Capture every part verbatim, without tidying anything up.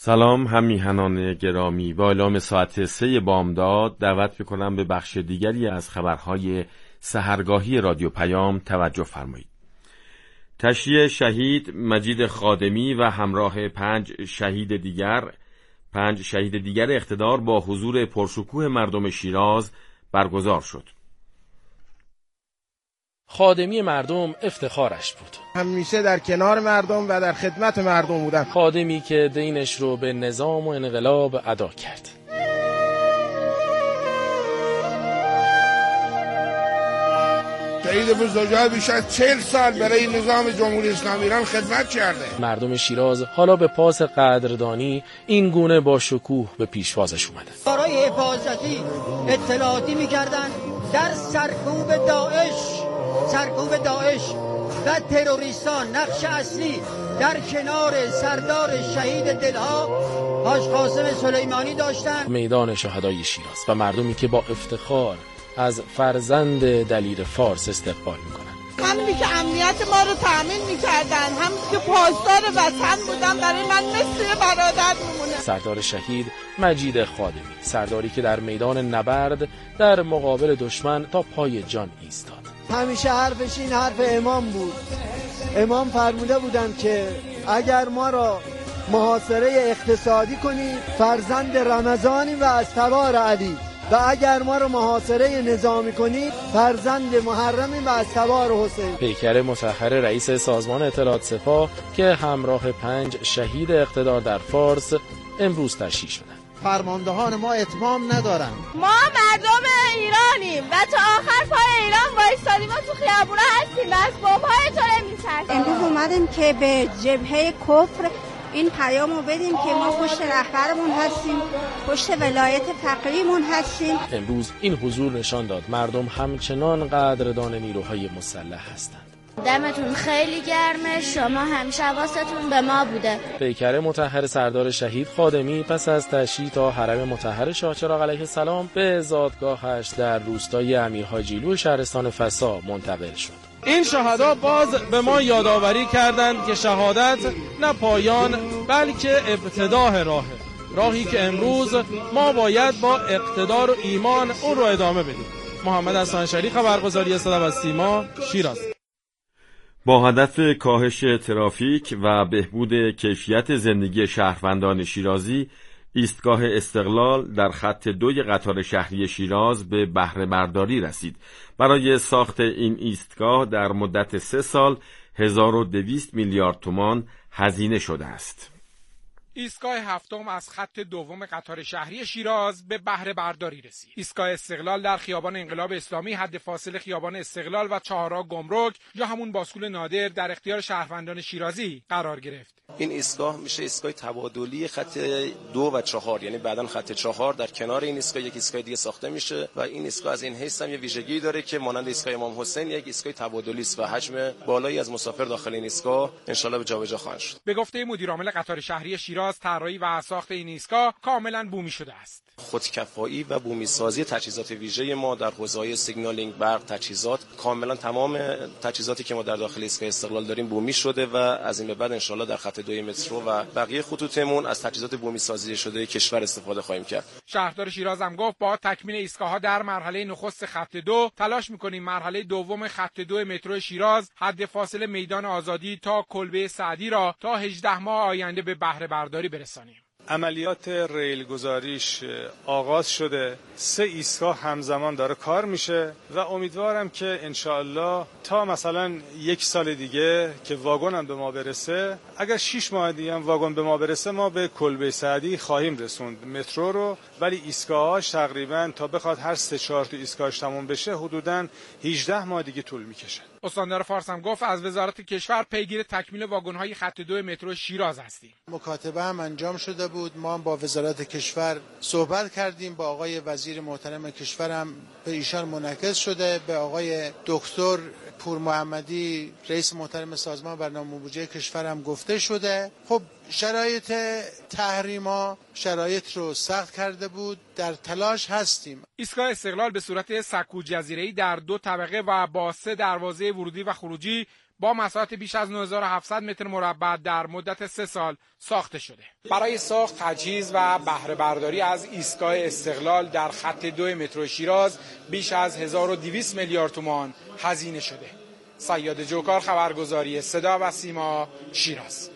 سلام هم میهنان گرامی، با اعلام ساعت سه بامداد دعوت میکنم به بخش دیگری از خبرهای سحرگاهی رادیو پیام توجه فرمایید. تشییع شهید مجید خادمی و همراه پنج شهید دیگر پنج شهید دیگر اقتدار با حضور پرشکوه مردم شیراز برگزار شد. خادمی مردم افتخارش بود. همیشه در کنار مردم و در خدمت مردم بودن. خادمی که دینش رو به نظام و انقلاب ادا کرد. شهید بزرگوار بیش از چهل سال برای نظام جمهوری اسلامی ایران خدمت کرده. مردم شیراز حالا به پاس قدردانی این گونه با شکوه به پیشوازش اومدن. برای حفاظتی اطلاعاتی می‌کردند در سرکوب داعش سرکوب داعش و تروریستان نقش اصلی در کنار سردار شهید دلها حاج قاسم سلیمانی داشتند. میدان شهدای شیراز و مردمی که با افتخار از فرزند دلیر فارس استقبال میکنن. همینی که امنیت ما رو تأمین میکردن، همینی که پاسدار وطن بودن، برای من مثل برادر میمونه. سردار شهید مجید خادمی، سرداری که در میدان نبرد در مقابل دشمن تا پای جان ایستاد. همیشه حرفش این حرف امام بود. امام فرموده بودند که اگر ما را محاصره اقتصادی کنید فرزند رمضانی و از تبار علی، و اگر ما رو محاصره نظامی کنید فرزند محرمی و از تبار حسین. پیکر مطهر رئیس سازمان اطلاعات سپاه که همراه پنج شهید اقتدار در فارس امروز تشییع شدند. فرماندهان ما اتمام ندارن. ما مردم ایرانیم و تا آخر پای ایران وایسادیم. ما تو خیابونا هستیم و از بمب‌های تو نمی‌ترسیم. امروز اومدیم که به جبهه کفر این پیامو بدیم که ما پشت رهبرمون هستیم، پشت ولایت فقیه‌مون هستیم. امروز این حضور نشان داد مردم همچنان قدردان نیروهای مسلح هستند. دمتون خیلی گرمه، شما همیشه حواستون به ما بوده. پیکر مطهر سردار شهید خادمی پس از تشییع تا حرم مطهر شاه چراغ علیه السلام به زادگاهش در روستای امیرحاجیلو شهرستان فسا منتقل شد. این شهدا باز به ما یادآوری کردند که شهادت نه پایان بلکه ابتدای راهه، راهی که امروز ما باید با اقتدار و ایمان اون رو ادامه بدیم. محمد حسن شری، خبرگزاری صدا و سیما، شیراز. با هدف کاهش ترافیک و بهبود کیفیت زندگی شهروندان شیرازی، ایستگاه استقلال در خط دوی قطار شهری شیراز به بهره برداری رسید. برای ساخت این ایستگاه در مدت سه سال هزار و دویست میلیارد تومان هزینه شده است. ایستگاه هفتم از خط دوم قطار شهری شیراز به بهره برداری رسید. ایستگاه استقلال در خیابان انقلاب اسلامی حد فاصله خیابان استقلال و چهارراه گمرک یا همون باسکول نادر در اختیار شهروندان شیرازی قرار گرفت. این ایستگاه میشه ایستگاه تبادلی خط دو و چهار، یعنی بعداً خط چهار در کنار این ایستگاه یک ایستگاه دیگه ساخته میشه و این ایستگاه از این حیث هم یه ویژگی داره که مانند ایستگاه امام حسین یک ایستگاه تبادلی است و حجم بالایی از مسافر داخل این ایستگاه ان شاءالله به جابجا خواهند شد. به گفته مدیر عامل قطار شهری شیراز، طراحی و ساخت این ایستگاه کاملا بومی شده است. خودکفایی و بومی سازی تجهیزات ویژه ما در حوزه‌های سیگنالینگ، برق، تجهیزات، کاملا تمام تجهیزاتی که ما در داخل ایستگاه استقلال داریم بومی شده و از این به بعد ان شاءالله در خط دوی مترو و بقیه خطوطمون از تجهیزات بومی سازی شده کشور استفاده خواهیم کرد. شهردار شیراز هم گفت با تکمیل ایستگاه‌ها در مرحله نخست خط دو تلاش می‌کنیم مرحله دوم خط دو مترو شیراز حد فاصله میدان آزادی تا کلبه سعدی را تا هجده ماه آینده به بهره برداری برسانیم. عملیات ریل گذاریش آغاز شده، سه ایستگاه همزمان داره کار میشه و امیدوارم که انشاءالله تا مثلا یک سال دیگه که واگن هم به ما برسه، اگر شش ماه دیگه هم واگن به ما برسه، ما به کلبه سعدی خواهیم رسوند مترو رو. ولی ایستگاهاش تقریبا تا بخواد هر سه چهار تا ایستگاهش تموم بشه حدوداً هجده ماه دیگه طول میکشه. استاندار فارس هم گفت از وزارت کشور پیگیر تکمیل واگن‌های خط دو مترو شیراز هستیم. مکاتبه هم انجام شده بود، ما هم با وزارت کشور صحبت کردیم، با آقای وزیر محترم کشور هم به ایشان منعکس شده، به آقای دکتر پور محمدی رئیس محترم سازمان برنامه بودجه کشور هم گفته شده. خب شرایط تحریما شرایط رو سخت کرده بود، در تلاش هستیم. ایستگاه استقلال به صورت سکو جزیره‌ای در دو طبقه و با سه دروازه ورودی و خروجی با مساحت بیش از نه هزار و هفتصد متر مربع در مدت سه سال ساخته شده. برای ساخت، تجهیز و بهره برداری از ایستگاه استقلال در خط دو مترو شیراز بیش از هزار و دویست میلیارد تومان هزینه شده. صیاد جوکار، خبرگزاری صدا و سیما، شیراز.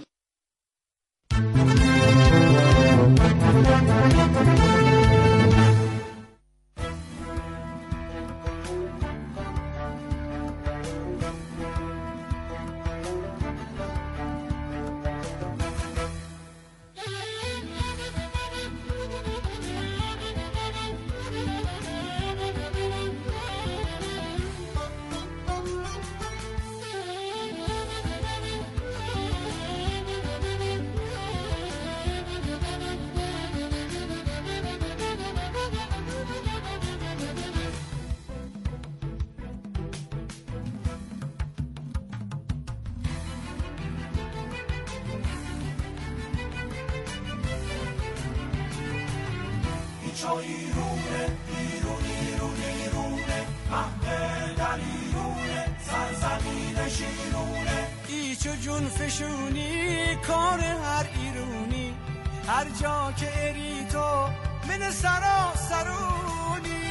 ایچو جون فشونی کار هر ایرونی، هر جا که اری تو من سرا سرونی.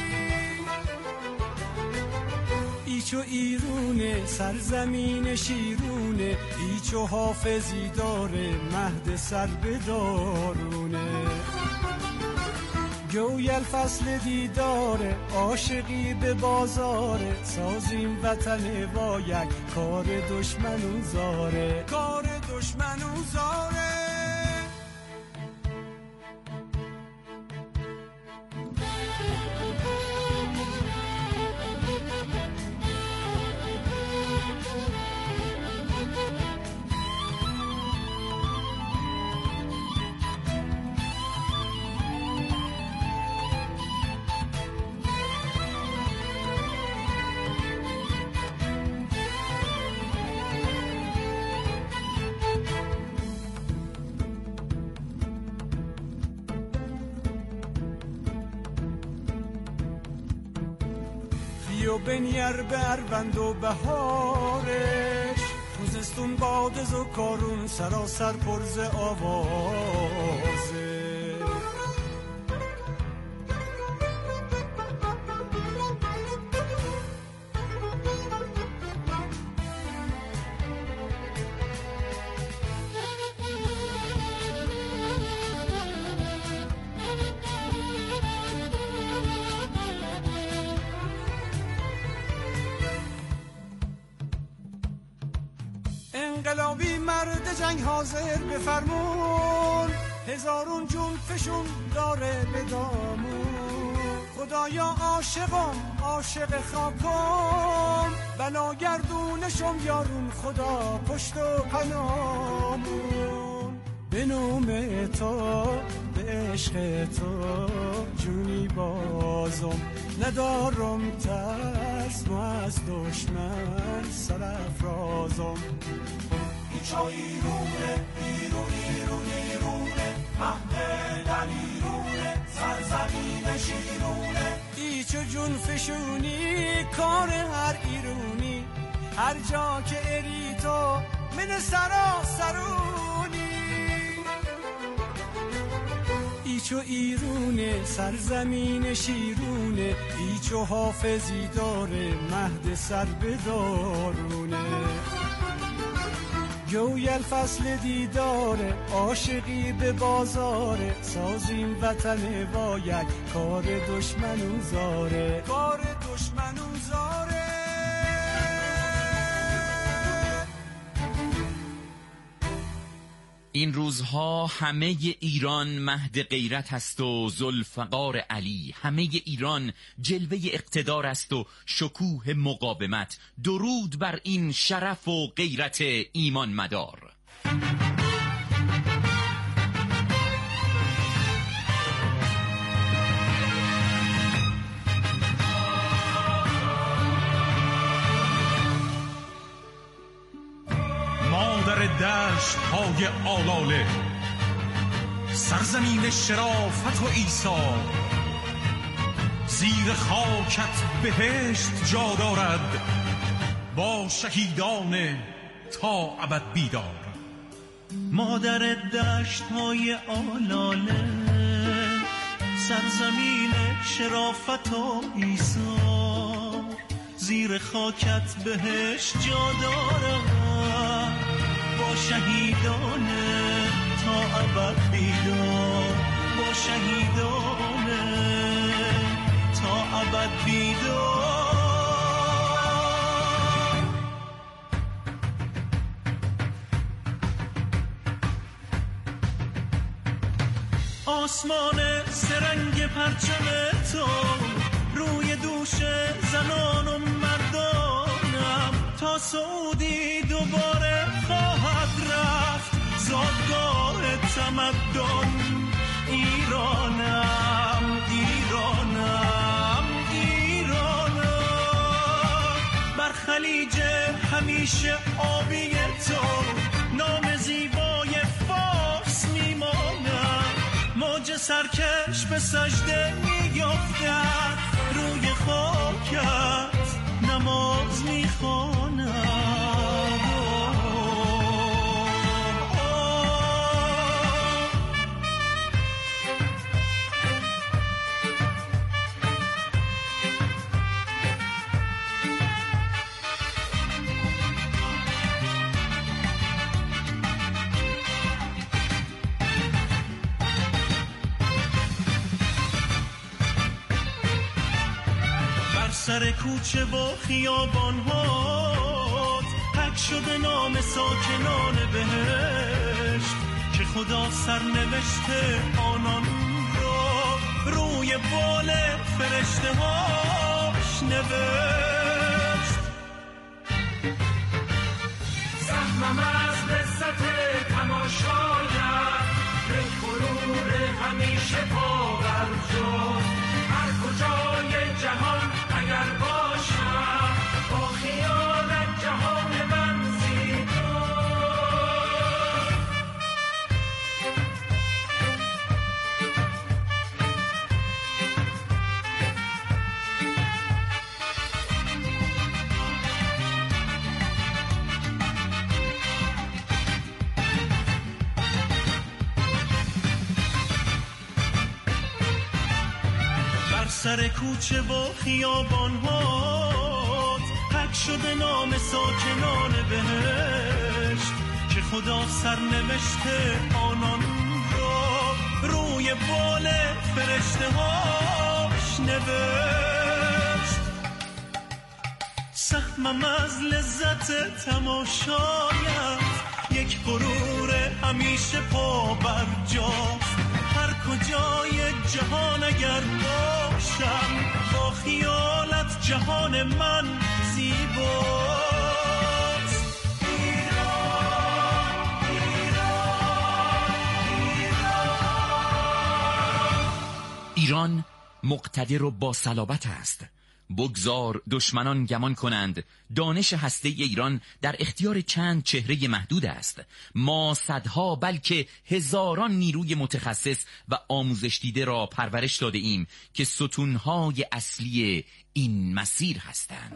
ایچو ایرونه سرزمین شیرونه، ایچو حافظی داره مهد سر بدارونه. گویل فصل دیداره عاشقی به بازاره، سازیم وطن با یک کار دشمنو زاره، کار دشمنو زاره. و بنیر به اروند و بهارش، خوزستون بادز و کارون سراسر پرز آوازه. انقلابی مرد جنگ حاضر بفرمون، هزارون جون فشون داره به دامون. خدایا عاشقم عاشق خاکم، بلا گردونشم یارون خدا پشت و پنامون. به نام تو به عشق تو جونی بازم، ندارم ترس ما از دشمن سرافرازم. ایچو ایرونه ایرون ایرون ایرونه، مهد در ایرونه سرزمین شیرونه. ایچو جون فشونی کار هر ایرونی، هر جا که اری تو من سرا سرونی. ایچو ایرونه سرزمین شیرونه، ایچو حافظی داره مهد سر بدارونه. گویل فصل دیداره عاشقی به بازاره، سازیم وطن با یک کار دشمنو زاره، کار دشمنو زاره. این روزها همه ایران مهد غیرت است و ذوالفقار علی، همه ایران جلوه اقتدار است و شکوه مقاومت. درود بر این شرف و غیرت ایمان مدار. مادر دشت های آلاله، سرزمین شرافت و ایثار، زیر خاکت بهشت جا دارد با شهیدان تا ابد بیدار. مادر دشت‌های آلاله، سرزمین شرافت و ایثار، زیر خاکت بهش جا دارم، با شهیدانه تا ابد بیدار، با شهیدانه تا ابد بیدار. آسمان سرنگ پرچم تو روی دوش زنان و مردانم، تا سعودی دوباره خواهد رفت زادگاه تمدن. ایرانم ایرانم ایرانم، بر خلیج همیشه آبی تو نام زیبای فارس میمانم. موج سرکش به سجده میافتد، روی خاکت نماز میخوانم. سر کوچه و خیابان ها حک شده نام ساکنان بهشت، که خدا سرنوشته آنان را روی بال فرشته هاش نوشت. سهمم از لذت تماشایت، یک غرور همیشه پاورجا، هر کجای جهان اگر باشم با خیالت جهان من زیبا. سر کوچه و خیابان ها حک شده نام ساکنان بهشت، که خدا سرنوشته آنان را روی بال فرشته هاش نوشت. سهمم از لذت تماشایت، یک غرور همیشه پا بر جاست، هر کجای جهان اگر باشم با خیالت جهان من زیباست. ایران ایران ایران مقتدر و با صلابت است. بگذار دشمنان گمان کنند دانش هسته ایران در اختیار چند چهره محدود است. ما صدها بلکه هزاران نیروی متخصص و آموزش دیده را پرورش داده ایم که ستونهای اصلی این مسیر هستند.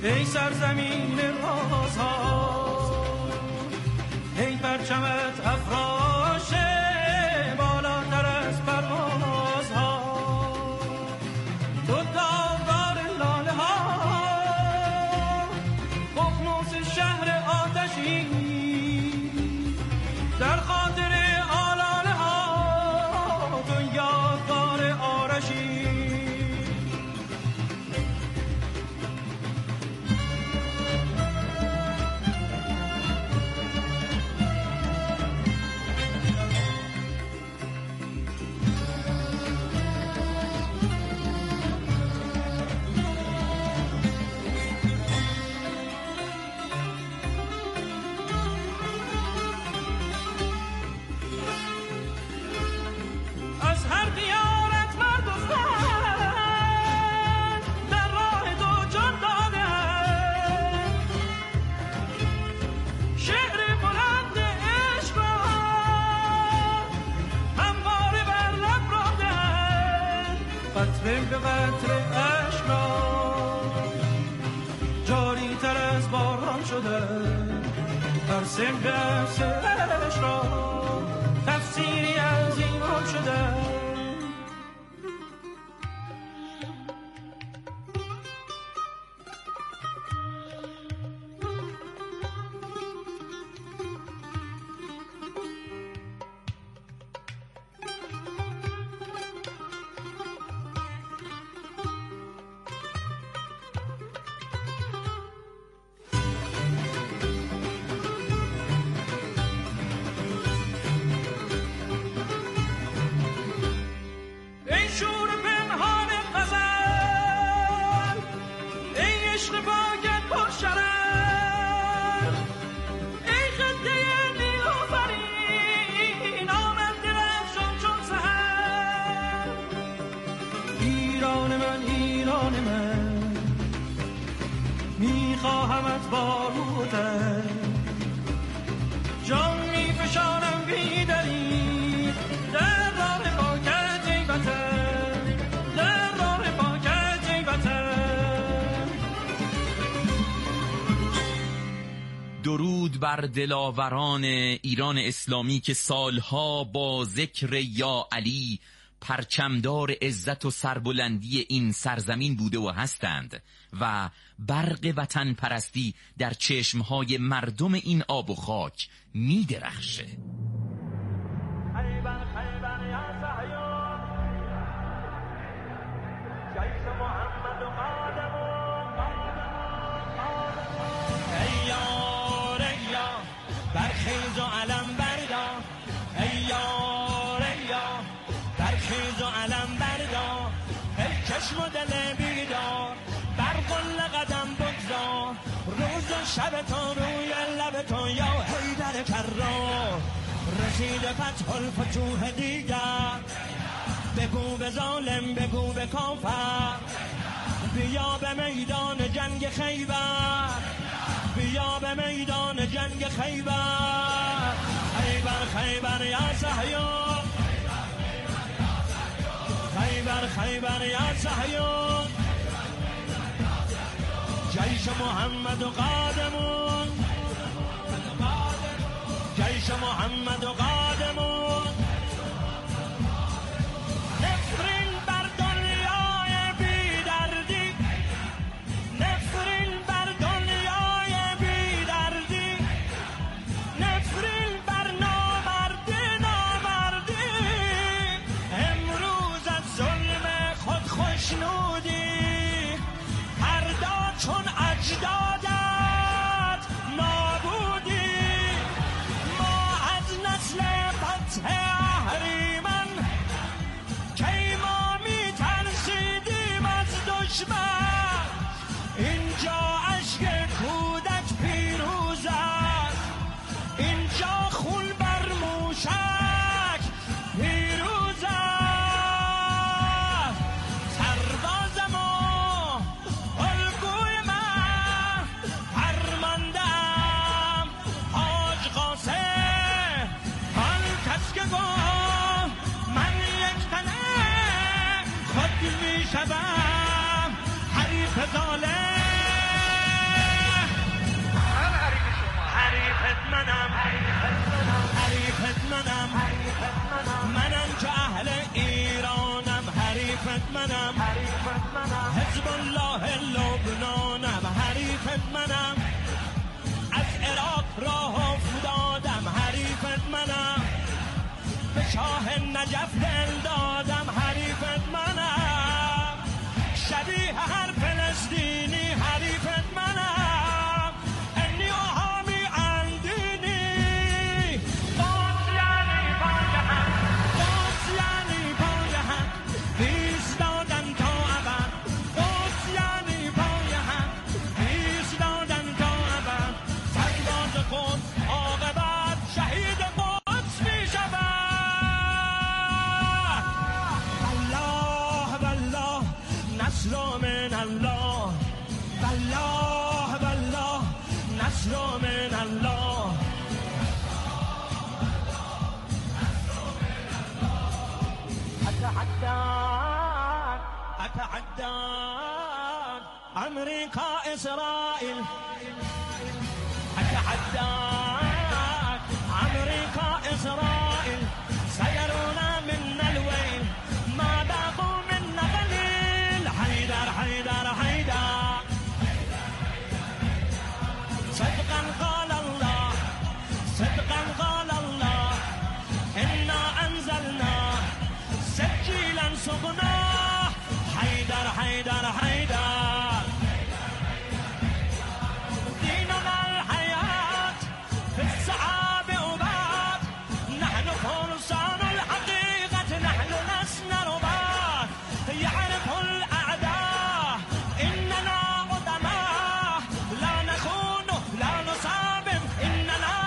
ای سرزمین رازها، ای پرچمت افراشه بالاتر از پروازها، تو داغدار لاله ها، ققنوس شهر آتشی، در خاطر آلاله ها تو یادگار آرشی. قطره به قطره عشق را جاری تر از باران شده، هر سمت عشق را تفسیری از ایمان شده. میخواهمت باروده جان میفشانم بیدری در راه پاکت ای وطن، در راه پاکت ای وطن. درود بر دلاوران ایران اسلامی که سالها با ذکر یا علی پرچمدار عزت و سربلندی این سرزمین بوده و هستند و برق وطن پرستی در چشمهای مردم این آب و خاک می درخشه. خیبر خیبر یا صهیون، جیش محمد و قادمون، ای یار ای یار برخیز و علم بردار، ای یار ای یار برخیز و علم بردار، ای چشم و دل بیدار بر قل قدم بگذار، روز و شب تو روی لب تو یا حیدر کرار، رسید فتح الفتوح دیگر، بگو به ظالم بگو به کافر، بیا به میدان جنگ خیبر، بیا به میدان جنگ خیبر. خیبر خیبر یا صهیون، خیبر خیبر یا صهیون، جیش محمد و قادمون، جیش محمد و قادمون. نفرین بر دنیای بی دردی، نفرین بر دنیای بی دردی، نفرین بر نامردی نامردی، امروز از ظلم خود خوشنودی، فردا چون اجدادت نابودی، ما از نسل منم حزب الله لبنانم حریفت منم از عراق راه افتادم حریفت منم به شاه نجف دل دادم حریفت منم شبیه هر فلسطینی حریفت منم انی آهامی اندینی باز یعنی باز هم باز یعنی باز هم بیست دادن تا ابد باز یعنی باز هم بیست دادن تا ابد سرباز خود عاقبت شهید قدس می شود والله والله نصر من الله والله والله نصر من الله أتحداك أتحداك أمريكا إسرائيل أتحداك أمريكا إسرائيل سيرون منا الويل ما بقوا منا قليل حيدر حيدر حيدر صدقا قال الله صدقا قال الله إنا أنزلنا سجيلا سقناه حيدر حيدر حيدر ديننا الحياة في الصعاب أباد نحن فرسان الحقيقة نحن لسنا رباط يعرف الأعداء إننا قدماء لا نخون لا نصابم إننا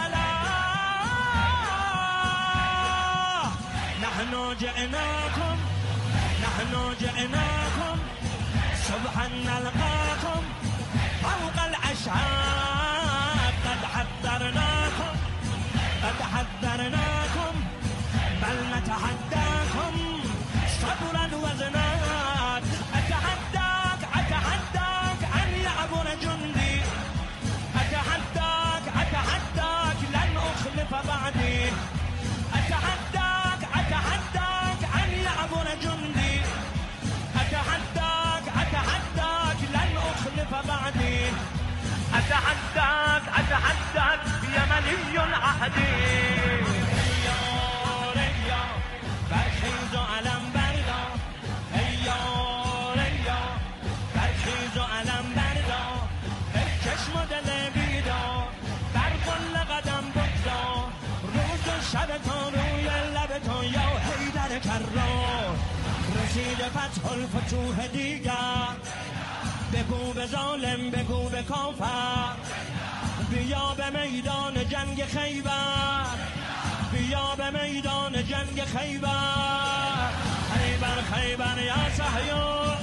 نبلاء نحن جئناكم نحن جئناكم صبحا نلقاكم فوق الأشهاد قد حذرناكم قد حذرناكم بل نتحداكم صبرا وزناد أتحداك أتحداك أن يعبر جندي أتحداك أتحداك لن أخلف بعدي أتحداك أتحداك أن يعبر جندي أتحداك أتحداك لن أخلف بعدي أتحداك أتحداك يمني عهدي يا ريا برخیز و علم بردا ای یا ریا برخیز و علم بردا ای چشم و دل بیدا بر قل قدم بگذا روز و شب تا روی لب تو یا حیدر کرار رسید فتح الفتوح دیگر بگو به ظالم بگو به کافر بیا به میدان جنگ خیبر بیا به میدان جنگ خیبر خیبر خیبر یا صهیون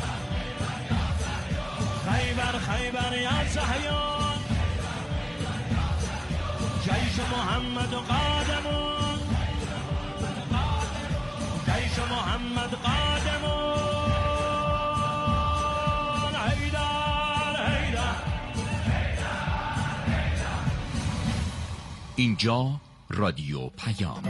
خیبر خیبر یا صهیون جیش محمد قادمون جیش محمد قادمون حیدر حیدر. اینجا رادیو پیام.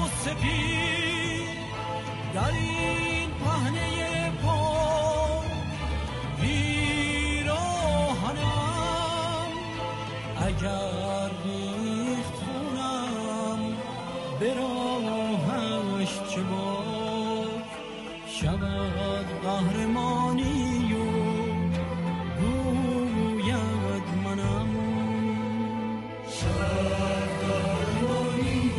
در این پهنه پاک شود قهرمانی و گوید منم شود قهرمانی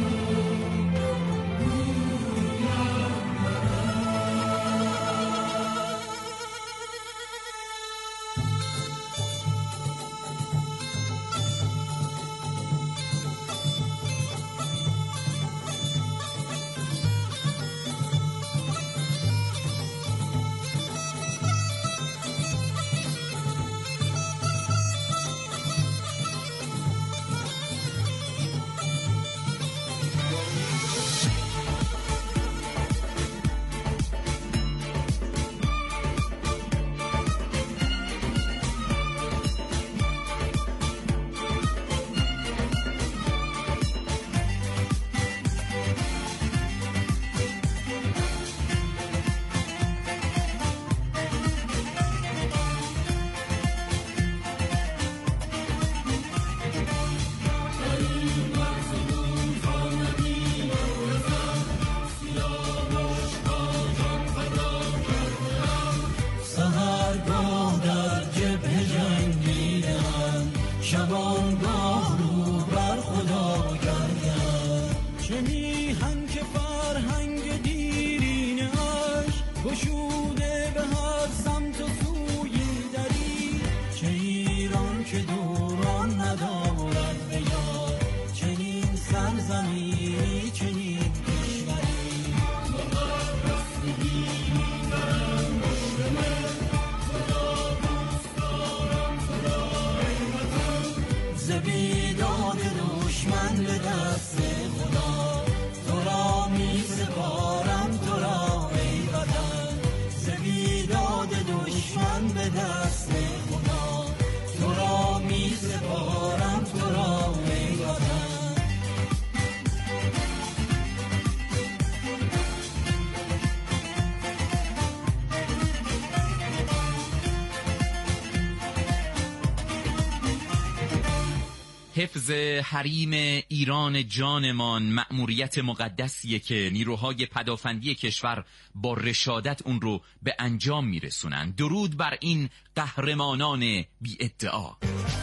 حفظ حریم ایران جانمان مأموریت مقدسیه که نیروهای پدافندی کشور با رشادت اون رو به انجام میرسونن. درود بر این قهرمانان بی ادعا.